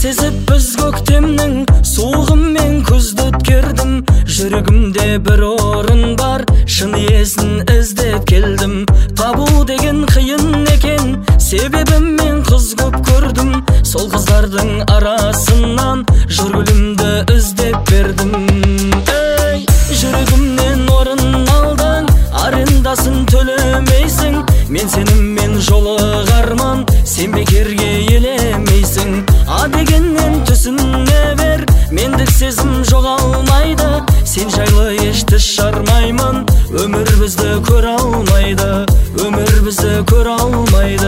сезіп біз көктемнің суығымен күзді өткердім. Жүрегімде бір орын бар, шын иесін іздеп келдім. Табу деген қиын екен, себебім мен қыз көп көрдім. Сол қыздардың арасынан жүргілімді іздеп бердім. Ей, жүрегімнен орын алдың, арендасын төлемейсің. Мен сеніммен жолығарман, сен бекерге елемейсің. А дегеннен түсіне бер, мендік сезім жоғалмайды. Сен жайлы ешті шармаймын, өмір бізді көре алмайды, өмір бізді көре алмайды.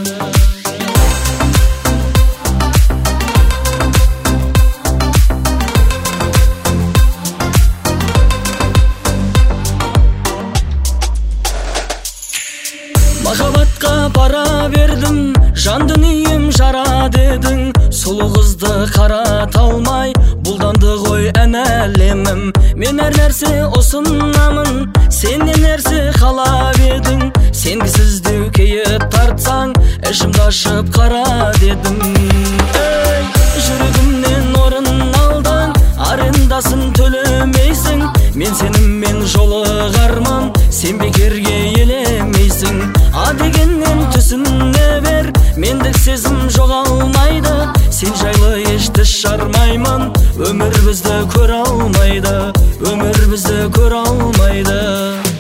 Махаббатқа бара бердім, жан дүнием жара дедің. Сұлу қызды қарата алмай, бұлданды ғой ән әлемім. Мен әр нәрсе ұсынамын, сен не нәрсе қалап едің. Сенгісіздеу кейіп тартсаң, ішімді ашып қара дедім. Ей, жүрегімнен орын алдың, арендасын төлемейсің. Мен сеніммен жолығарман, сен бекерге елемейсің. А дегеннен түсіне бер, мендік сезім жоғалмайды. Сен жайлы ешті шармаймын, өмір бізді көре алмайды, өмір бізді көре алмайды.